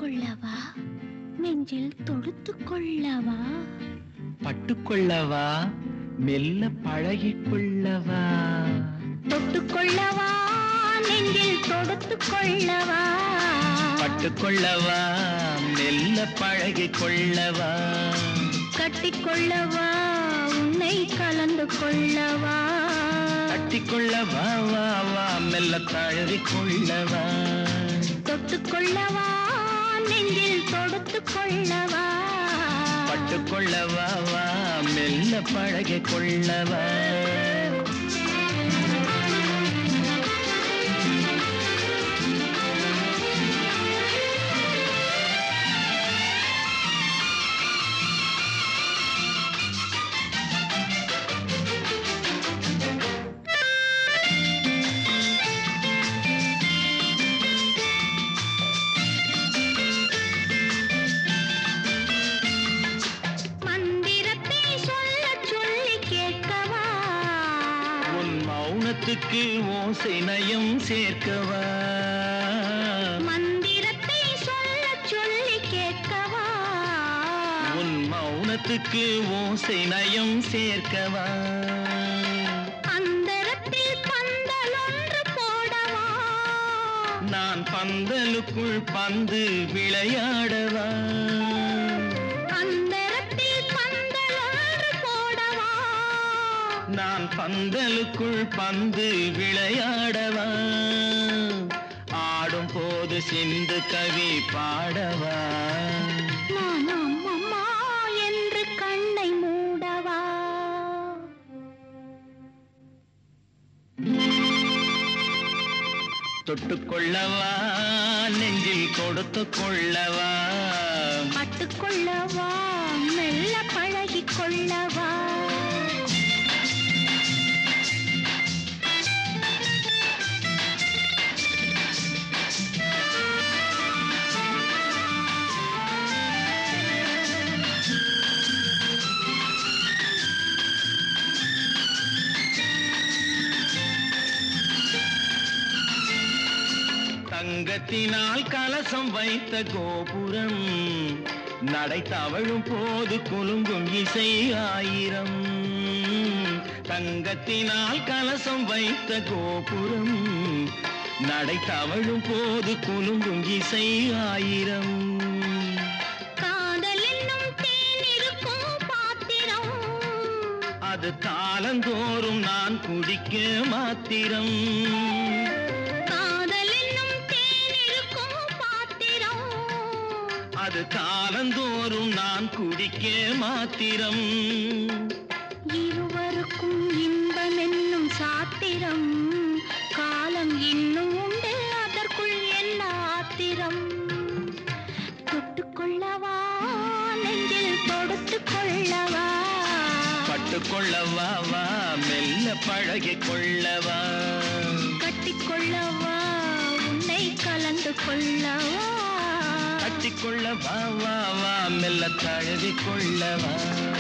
கொள்ளவா நெஞ்சில் தொடுத்து கொள்ளவா பட்டுக்கொள்ளவா மெல்ல பழகிக்கொள்ளவா தொட்டுக்கொள்ளவா நெஞ்சில் தொடுத்து கொள்ளவா பட்டுக்கொள்ளவா மெல்ல பழகிக்கொள்ளவா கட்டிக்கொள்ளவா உன்னை கலந்து கொள்ளவா கட்டிக்கொள்ளவா வா வா மெல்ல தழுவிக்கொள்ளவா தொட்டுக்கொள்ளவா நெஞ்சில் தொடுத்து கொள்ளவா பட்டுக்கொள்ளவா வா மெல்ல பழகிக்கொள்ளவா மௌனத்துக்கு ஓசை நயம் சேர்க்கவா மந்திரத்தை சொல்ல சொல்லி கேட்கவா உன் மௌனத்துக்கு ஓசை நயம் சேர்க்கவா அந்தரத்தில் பந்தல் ஒன்று போடவா நான் பந்தலுக்குள் பந்து விளையாடவா நான் பந்தலுக்குள் பந்து விளையாடவா ஆடும் போது சிந்து கவி பாடவா நான் அம்மா என்று கண்ணை மூடவா தொட்டுக்கொள்ளவா நெஞ்சில் கொடுத்து கொள்ளவா பட்டுக்கொள்ளவா மெல்ல பழகிக் கொள்ளவா தங்கத்தினால் கலசம் வைத்த கோபுரம் நடை தவழும் போது குலுங்கும் இசை ஆயிரம் தங்கத்தினால் கலசம் வைத்த கோபுரம் நடை தவழும் போது குலுங்கும் இசை ஆயிரம் காதல் என்னும் தேன் இருக்கும் பாத்திரம் அது காலந்தோறும் நான் குடிக்க மாத்திரம் அது காலந்தோறும் நான் குடிக்க மாத்திரம் இருவருக்கும் இன்பம் என்னும் சாத்திரம் காலம் இன்னும் உண்டு அதற்குள் என்ன ஆத்திரம் தொட்டுக்கொள்ளவா நெஞ்சில் தொடுத்து கொள்ளவா பட்டுக்கொள்ளவா வா மெல்ல பழகிக் கொள்ளவா கட்டிக்கொள்ளவா உன்னை கலந்து கொள்ளவா கட்டிக்கொள்ளவா வா வா மெல்ல தழுவிக் கொள்ளவா